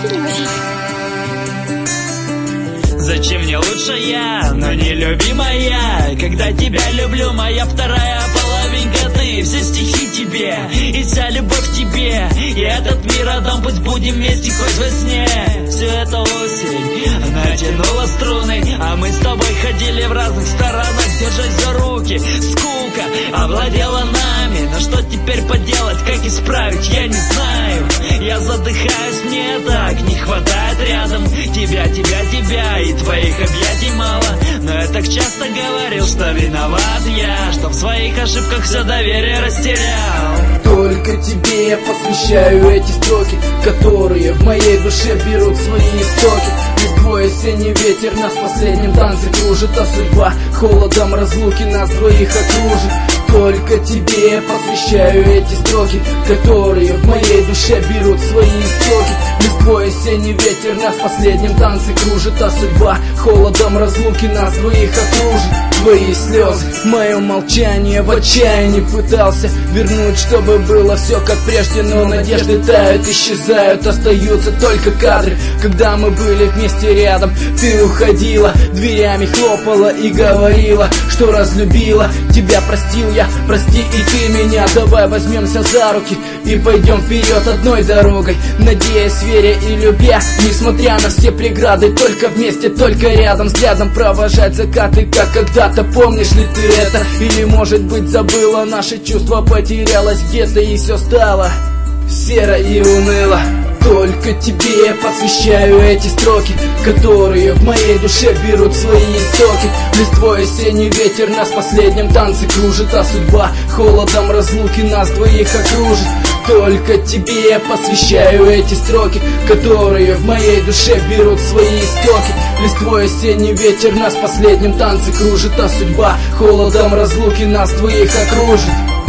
Зачем мне лучшая, но не любимая? Когда тебя люблю, моя вторая половинка ты. Все стихи тебе, и вся любовь тебе. И этот мир отдам, пусть будем вместе хоть во сне. Все это осень натянула струны, а мы с тобой ходили в разных сторонах, держась за руки. Скука овладела нами, но что теперь поделать, как исправить, я не знаю. Я задыхаюсь, мне так не хватает рядом тебя, и твоих объятий мало. Но я так часто говорил, что виноват я, что в своих ошибках все доверие растерял. Только тебе я посвящаю эти строки, которые в моей душе берут свои истоки. Листвой осенний ветер нас в последнем танце кружит, а судьба холодом разлуки нас двоих окружит. Только тебе я посвящаю эти строки, которые в моей душе берут свои истоки. Листвой осенний ветер нас в последнем танце кружит, а судьба холодом разлуки нас двоих окружит. Твои слезы, мое молчание в отчаянии пытался вернуть, чтобы было все как прежде, но надежды тают, исчезают, остаются только кадры, когда мы были вместе рядом. Ты уходила, дверями хлопала и говорила, что разлюбила. Тебя простил я, прости и ты меня. Давай возьмемся за руки и пойдем вперед одной дорогой, надеясь, веря и любя, несмотря на все преграды. Только вместе, только рядом, взглядом провожать закаты, как когда-то. Помнишь ли ты это? Или, может быть, забыла наши чувства, потерялась где-то и все стало серо и уныло. Только тебе я посвящаю эти строки, которые в моей душе берут свои истоки. Листвой осенний ветер нас в последнем танце кружит, а судьба холодом разлуки нас двоих окружит. Только тебе я посвящаю эти строки, которые в моей душе берут свои истоки. Листвой осенний ветер нас в последнем танце кружит, а судьба холодом разлуки нас двоих окружит.